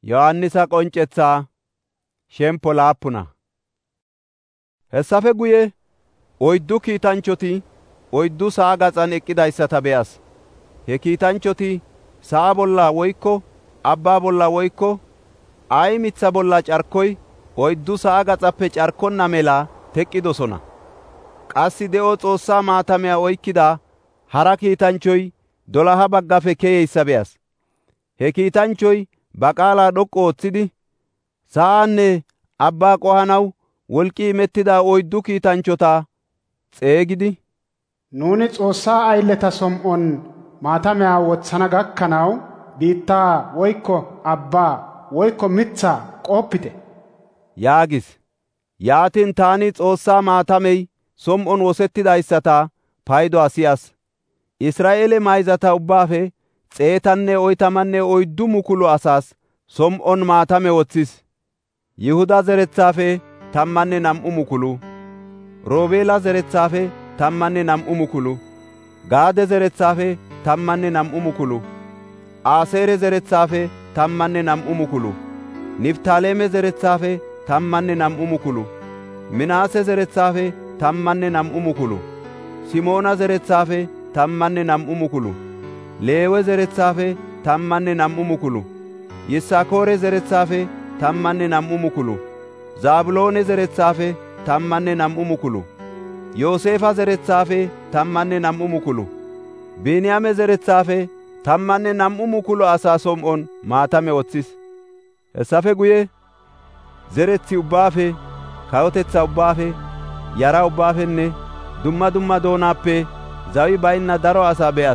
Yohannisa qoncethaa shempo 7. Hessafe guye oyddu kiitanchoti oyddu sa'a gaxan eqqidayssata be'as. He kiitanchoti sa'a bolla woykko abbaa bolla woykko ay mitha bolla carkoy oyddu sa'a gaxappe carkonna mela teqqidosona. Qassi de'o Xoossaa maatamiya oykkida hara kiitanchoy dolaha baggafe keyeyssa be'as. He kiitanchoy ba qaala dhoqqu ooththidi, sa'aanne abbaa qohanaw wolqi imettida oyddu kiitanchota xeygidi, «Nuuni Xoossaa aylleta som7on maatamiya wothana gakkanaw biittaa woykko abbaa woykko mithaa qoopite» yaagis. Yaatin taani Xoossaa maatamey som7on wosettidayssata payduwa siyas. Isra7eele mayzata ubbaafe 144,000 asaas som7on maatame woththis. Yihuda zerethaafe 12,000, Roobeela zerethaafe 12,000, Gaade zerethaafe 12,000, Aaseere zerethaafe 12,000, Niftaaleme zerethaafe 12,000, Minaase zerethaafe 12,000, Simoona zerethaafe 12,000, Leewe zerethaafe 12,000, Yisakoore zerethaafe 12,000, Zaabiloone zerethaafe 12,000, Yooseefa zerethaafe 12,000, Biniyaame zerethaafe 12,000 asaa som7on maatame woththis. Hessafe guye zerethi ubbaafe, kawotetha ubbaafe, yara ubbaafenne dumma dumma doonappe zawi baynna daro asaa be'as.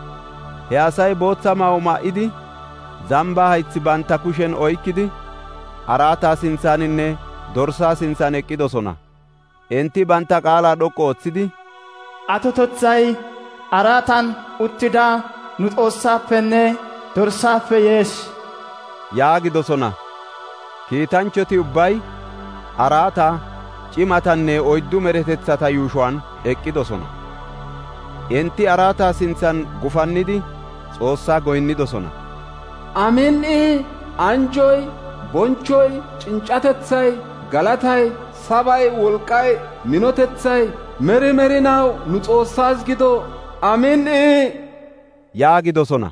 He asay bootha ma7o ma7idi, zamba haythi banta kushen oykkidi, araata sinthaninne dorsaa sinthan eqqidosona. Enti banta qaala dhoqqu ooththidi, «Atotethay araatan uttida nu Xoossaappenne dorsaappe yees» yaagidosona. Kiitanchoti ubbay araata, cimatanne oyddu meretethata yuushuwan eqqidosona. Enti araata sinthan gufannidi Xoossaa goynnidosona. «Amin7i! Anjjoy, bonchchoy, cinccatethay, galatay, sabay, wolqqay, minotethay meri merinaw nu Xoossaas gido. Amin7i!» yaagidosona.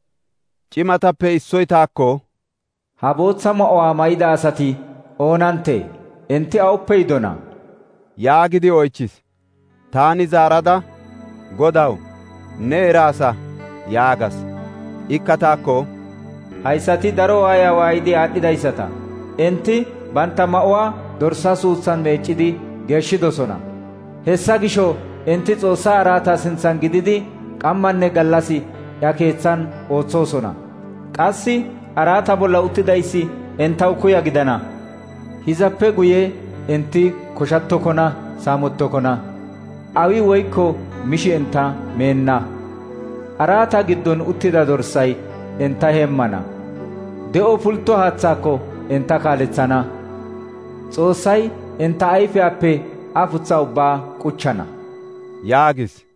Cimatappe issoy taakko, «Ha bootha ma7uwaa mayida asati oonanttee? Enti awuppe yidonaa?» yaagidi oychis. Taani zaarada, «Godaw, ne eraasa» yaagas. Ikka taakko, «Hayssati daro waaya waayidi aadhdhidayssata. Enti bantta ma7uwaa dorsaa suutsan meeccidi geeshshidosona. Hessa gisho enti Xoossaa araataa sinthan gididi qammanne gallas ya keeththan ooththoosona. Qassi araata bolla uttidayssi entaw kuya gidana. Hizappe guye enti koshattokona, saamottokona. Awi woykko mishi enta meenna. Araata giddon uttida dorsay enta heemmana. De'o pultto haathaakko enta kaalethana. Xoossay enta ayfiyaappe afutha ubbaa quchchana» yaagis.